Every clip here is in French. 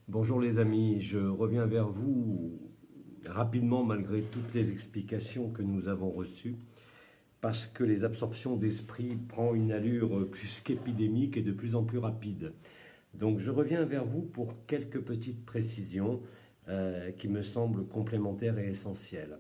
Bonjour les amis, je reviens vers vous rapidement malgré toutes les explications que nous avons reçues, parce que les absorptions d'esprit prennent une allure plus qu'épidémique et de plus en plus rapide. Donc je reviens vers vous pour quelques petites précisions qui me semblent complémentaires et essentielles.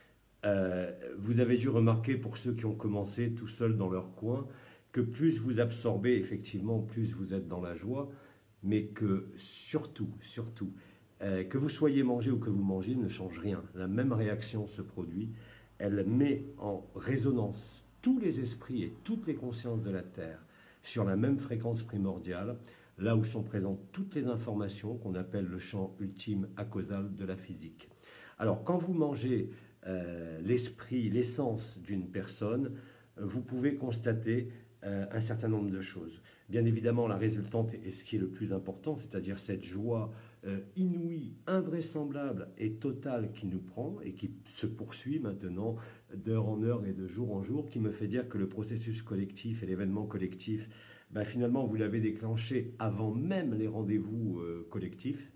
Vous avez dû remarquer, pour ceux qui ont commencé tout seuls dans leur coin, que plus vous absorbez, effectivement, plus vous êtes dans la joie, mais que surtout, que vous soyez mangé ou que vous mangez ne change rien. La même réaction se produit. Elle met en résonance tous les esprits et toutes les consciences de la Terre sur la même fréquence primordiale, là où sont présentes toutes les informations qu'on appelle le champ ultime acausal de la physique. Alors, quand vous mangez l'esprit, l'essence d'une personne, vous pouvez constater un certain nombre de choses. Bien évidemment, la résultante est ce qui est le plus important, c'est-à-dire cette joie inouïe, invraisemblable et totale qui nous prend et qui se poursuit maintenant d'heure en heure et de jour en jour, qui me fait dire que le processus collectif et l'événement collectif, finalement, vous l'avez déclenché avant même les rendez-vous collectifs,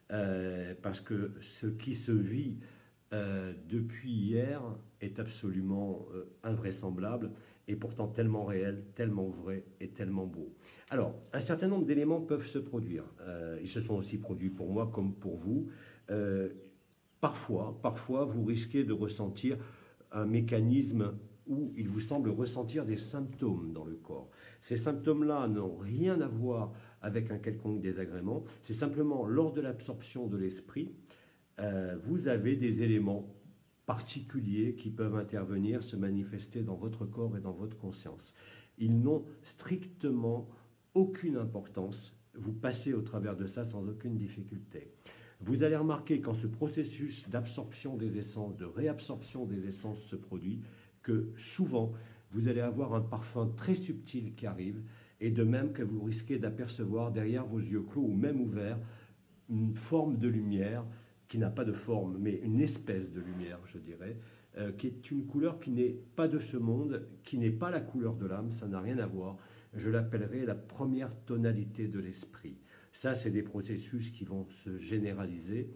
parce que ce qui se vit depuis hier est absolument invraisemblable et pourtant tellement réel, tellement vrai et tellement beau. Alors, un certain nombre d'éléments peuvent se produire. Ils se sont aussi produits pour moi comme pour vous. Euh, parfois, vous risquez de ressentir un mécanisme où il vous semble ressentir des symptômes dans le corps. Ces symptômes-là n'ont rien à voir avec un quelconque désagrément. C'est simplement lors de l'absorption de l'esprit, vous avez des éléments particuliers qui peuvent intervenir, se manifester dans votre corps et dans votre conscience. Ils n'ont strictement aucune importance. Vous passez au travers de ça sans aucune difficulté. Vous allez remarquer quand ce processus d'absorption des essences, de réabsorption des essences se produit, que souvent vous allez avoir un parfum très subtil qui arrive, et de même que vous risquez d'apercevoir derrière vos yeux clos ou même ouverts une forme de lumière qui n'a pas de forme, mais une espèce de lumière, je dirais, qui est une couleur qui n'est pas de ce monde, qui n'est pas la couleur de l'âme, ça n'a rien à voir. Je l'appellerai la première tonalité de l'esprit. Ça, c'est des processus qui vont se généraliser.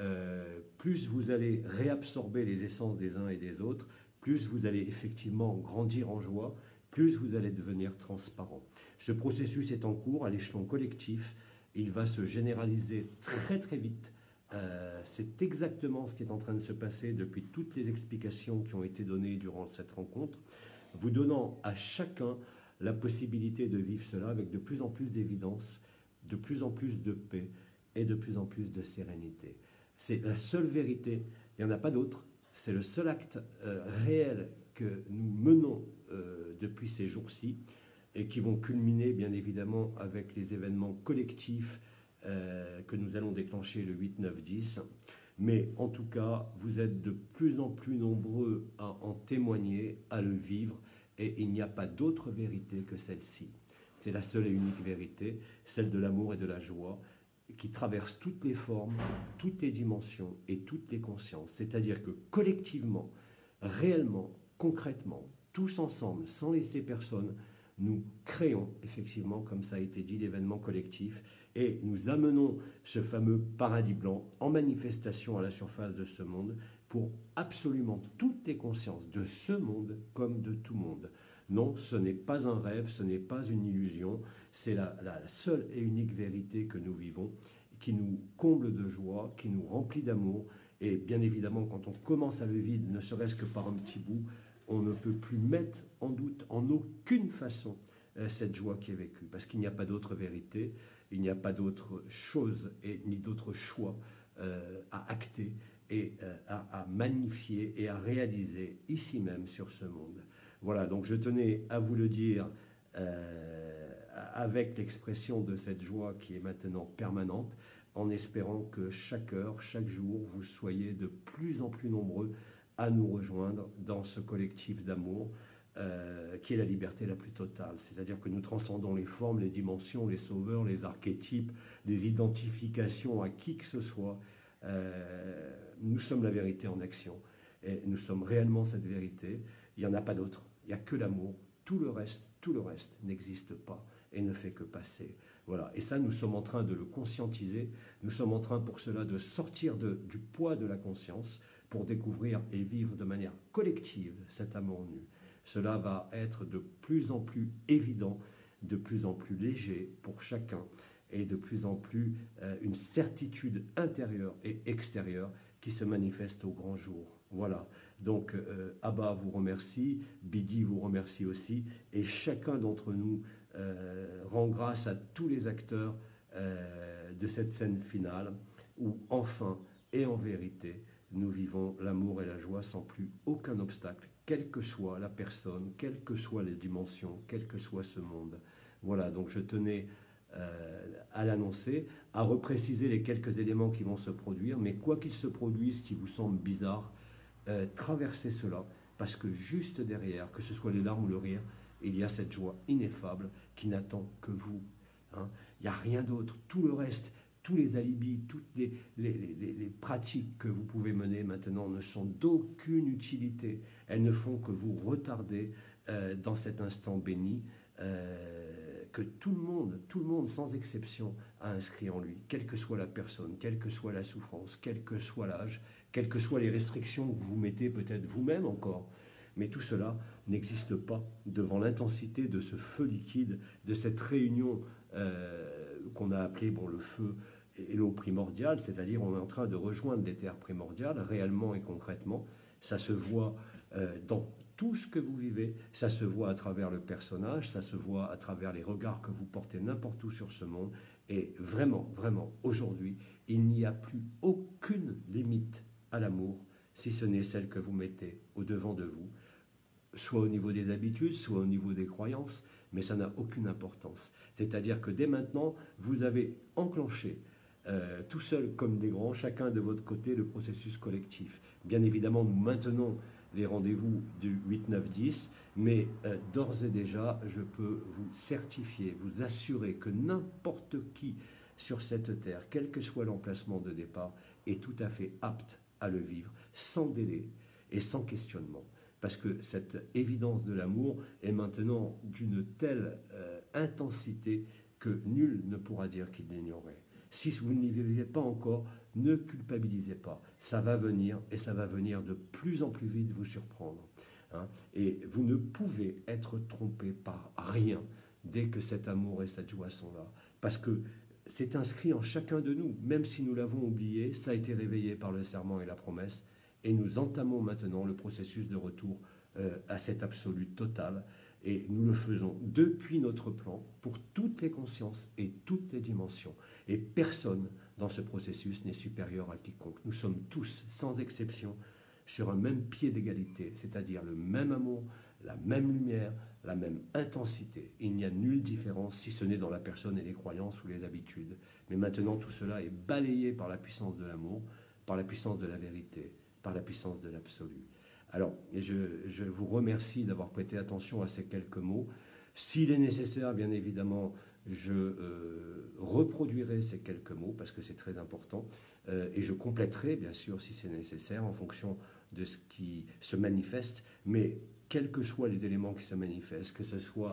Plus vous allez réabsorber les essences des uns et des autres, plus vous allez effectivement grandir en joie, plus vous allez devenir transparent. Ce processus est en cours à l'échelon collectif. Il va se généraliser très très vite. C'est exactement ce qui est en train de se passer depuis toutes les explications qui ont été données durant cette rencontre, vous donnant à chacun la possibilité de vivre cela avec de plus en plus d'évidence, de plus en plus de paix et de plus en plus de sérénité. C'est la seule vérité, il n'y en a pas d'autre, c'est le seul acte réel que nous menons depuis ces jours-ci et qui vont culminer bien évidemment avec les événements collectifs que nous allons déclencher le 8, 9, 10. Mais en tout cas, vous êtes de plus en plus nombreux à en témoigner, à le vivre, et il n'y a pas d'autre vérité que celle-ci. C'est la seule et unique vérité, celle de l'amour et de la joie, qui traverse toutes les formes, toutes les dimensions et toutes les consciences. C'est-à-dire que collectivement, réellement, concrètement, tous ensemble, sans laisser personne, nous créons effectivement, comme ça a été dit, l'événement collectif et nous amenons ce fameux paradis blanc en manifestation à la surface de ce monde pour absolument toutes les consciences de ce monde comme de tout monde. Non, ce n'est pas un rêve, ce n'est pas une illusion, c'est la seule et unique vérité que nous vivons, qui nous comble de joie, qui nous remplit d'amour. Et bien évidemment, quand on commence à le vivre, ne serait-ce que par un petit bout, on ne peut plus mettre en doute en aucune façon cette joie qui est vécue, parce qu'il n'y a pas d'autre vérité, il n'y a pas d'autre chose et ni d'autre choix à acter et à magnifier et à réaliser ici même sur ce monde. Voilà, donc je tenais à vous le dire avec l'expression de cette joie qui est maintenant permanente, en espérant que chaque heure, chaque jour, vous soyez de plus en plus nombreux à nous rejoindre dans ce collectif d'amour qui est la liberté la plus totale. C'est-à-dire que nous transcendons les formes, les dimensions, les sauveurs, les archétypes, les identifications à qui que ce soit. Nous sommes la vérité en action. Et nous sommes réellement cette vérité. Il n'y en a pas d'autre. Il n'y a que l'amour. Tout le reste n'existe pas et ne fait que passer. Voilà. Et ça, nous sommes en train de le conscientiser. Nous sommes en train pour cela de sortir du poids de la conscience pour découvrir et vivre de manière collective cet amour nu. Cela va être de plus en plus évident, de plus en plus léger pour chacun et de plus en plus une certitude intérieure et extérieure qui se manifeste au grand jour. Voilà, donc Abba vous remercie, Bidi vous remercie aussi, et chacun d'entre nous rend grâce à tous les acteurs de cette scène finale, où enfin et en vérité, nous vivons l'amour et la joie sans plus aucun obstacle, quelle que soit la personne, quelles que soient les dimensions, quel que soit ce monde. Voilà, donc je tenais à l'annoncer, à repréciser les quelques éléments qui vont se produire, mais quoi qu'ils se produisent, qui vous semblent bizarres, traversez cela, parce que juste derrière, que ce soit les larmes ou le rire, il y a cette joie ineffable qui n'attend que vous. Hein. Il n'y a rien d'autre. Tout le reste, tous les alibis, toutes les pratiques que vous pouvez mener maintenant ne sont d'aucune utilité. Elles ne font que vous retarder dans cet instant béni que tout le monde sans exception a inscrit en lui, quelle que soit la personne, quelle que soit la souffrance, quel que soit l'âge, quelles que soient les restrictions que vous mettez peut-être vous-même encore. Mais tout cela n'existe pas devant l'intensité de ce feu liquide, de cette réunion qu'on a appelée le feu et l'eau primordiale, c'est-à-dire on est en train de rejoindre l'éther primordial, réellement et concrètement. Ça se voit dans tout ce que vous vivez, ça se voit à travers le personnage, ça se voit à travers les regards que vous portez n'importe où sur ce monde. Et vraiment, vraiment, aujourd'hui, il n'y a plus aucune limite à l'amour, si ce n'est celle que vous mettez au-devant de vous, soit au niveau des habitudes, soit au niveau des croyances, mais ça n'a aucune importance. C'est-à-dire que dès maintenant, vous avez enclenché, tout seul comme des grands, chacun de votre côté, le processus collectif. Bien évidemment, nous maintenons les rendez-vous du 8, 9, 10, mais d'ores et déjà, je peux vous certifier, vous assurer que n'importe qui sur cette terre, quel que soit l'emplacement de départ, est tout à fait apte à le vivre, sans délai et sans questionnement. Parce que cette évidence de l'amour est maintenant d'une telle intensité que nul ne pourra dire qu'il l'ignorait. Si vous n'y vivez pas encore, ne culpabilisez pas. Ça va venir, et ça va venir de plus en plus vite vous surprendre. Hein. Et vous ne pouvez être trompé par rien dès que cet amour et cette joie sont là. Parce que c'est inscrit en chacun de nous. Même si nous l'avons oublié, ça a été réveillé par le serment et la promesse. Et nous entamons maintenant le processus de retour à cet absolu total. Et nous le faisons depuis notre plan pour toutes les consciences et toutes les dimensions. Et personne dans ce processus n'est supérieur à quiconque. Nous sommes tous, sans exception, sur un même pied d'égalité, c'est-à-dire le même amour, la même lumière, la même intensité. Il n'y a nulle différence, si ce n'est dans la personne et les croyances ou les habitudes. Mais maintenant, tout cela est balayé par la puissance de l'amour, par la puissance de la vérité, par la puissance de l'absolu. Alors, je vous remercie d'avoir prêté attention à ces quelques mots. S'il est nécessaire, bien évidemment, je reproduirai ces quelques mots, parce que c'est très important, et je compléterai, bien sûr, si c'est nécessaire, en fonction de ce qui se manifeste, mais quels que soient les éléments qui se manifestent, que ce soit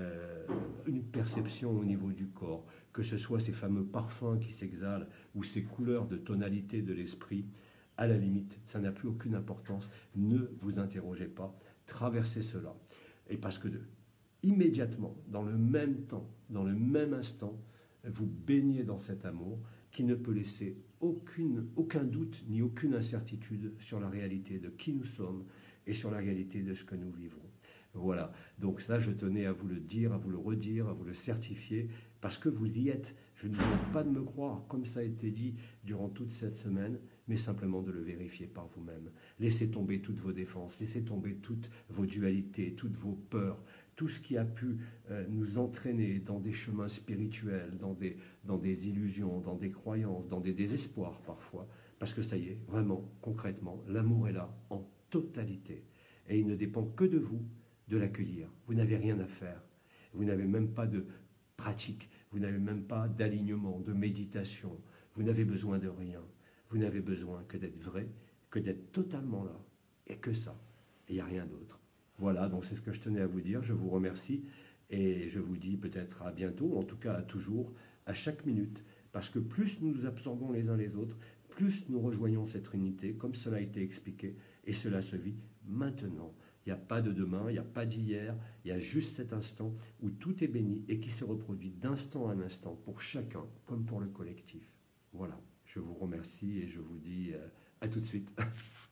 une perception au niveau du corps, que ce soit ces fameux parfums qui s'exhalent, ou ces couleurs de tonalité de l'esprit, à la limite, ça n'a plus aucune importance. Ne vous interrogez pas, traversez cela. Et parce que immédiatement, dans le même temps, dans le même instant, vous baignez dans cet amour qui ne peut laisser aucun doute ni aucune incertitude sur la réalité de qui nous sommes et sur la réalité de ce que nous vivons. Voilà, donc ça je tenais à vous le dire, à vous le redire, à vous le certifier, parce que vous y êtes. Je ne vous demande pas de me croire, comme ça a été dit durant toute cette semaine, mais simplement de le vérifier par vous-même. Laissez tomber toutes vos défenses, laissez tomber toutes vos dualités, toutes vos peurs, tout ce qui a pu nous entraîner dans des chemins spirituels, dans des illusions, dans des croyances, dans des désespoirs parfois, parce que ça y est, vraiment, concrètement, l'amour est là en totalité, et il ne dépend que de vous de l'accueillir. Vous n'avez rien à faire, vous n'avez même pas de pratique, vous n'avez même pas d'alignement, de méditation, vous n'avez besoin de rien. Vous n'avez besoin que d'être vrai, que d'être totalement là, et que ça. Et il n'y a rien d'autre. Voilà, donc c'est ce que je tenais à vous dire. Je vous remercie Et je vous dis peut-être à bientôt, en tout cas à toujours, à chaque minute, parce que plus nous nous absorbons les uns les autres, plus nous rejoignons cette unité, comme cela a été expliqué, et cela se vit maintenant. Il n'y a pas de demain, il n'y a pas d'hier, il y a juste cet instant où tout est béni et qui se reproduit d'instant en instant pour chacun comme pour le collectif. Voilà, je vous remercie et je vous dis à tout de suite.